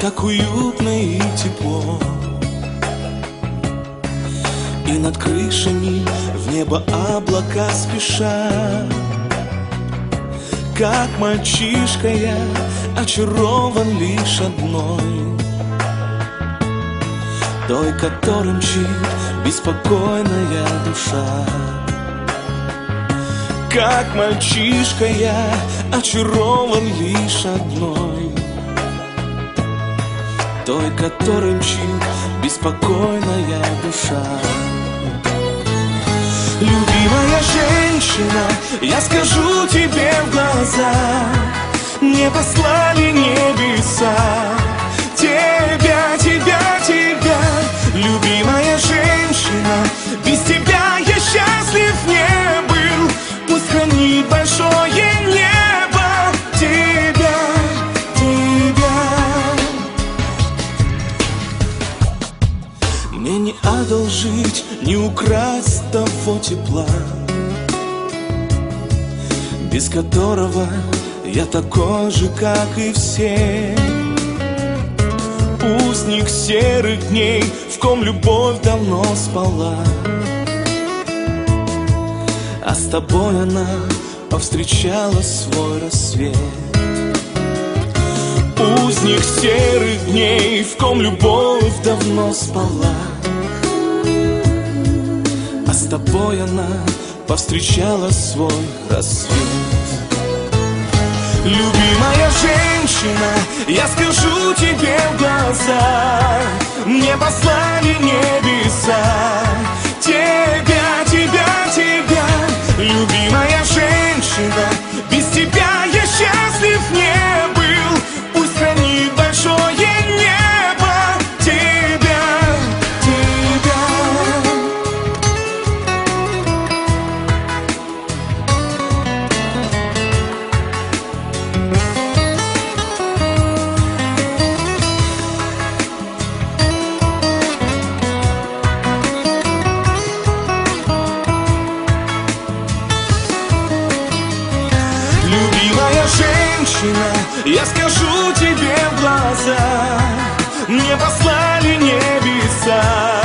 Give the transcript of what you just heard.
так уютно и тепло. И над крышами в небо облака спешат. Как мальчишка я очарован лишь одной, той, которой мчит беспокойная душа. Как мальчишка я очарован лишь одной, той, которой мчит беспокойная душа. Любимая женщина, я скажу тебе в глаза, мне послали небеса тебя, тебя, тебя. Любимая женщина, без тебя я счастлив не был. Пусть хранит большое небо тебя, тебя. Мне не одолжить, не украсть того тепла, без которого я такой же, как и все. Узник серых дней, в ком любовь давно спала, а с тобой она повстречала свой рассвет. Узник серых дней, в ком любовь давно спала, а с тобой она повстречала свой рассвет. Любимая женщина, я скажу тебе в глаза, мне послали небеса тебя, тебя, тебя. Любимая женщина, без тебя я счастлив не был. Пусть хранит большое небо тебя, тебя. Любимая женщина, я скажу тебе в глаза, мне послали небеса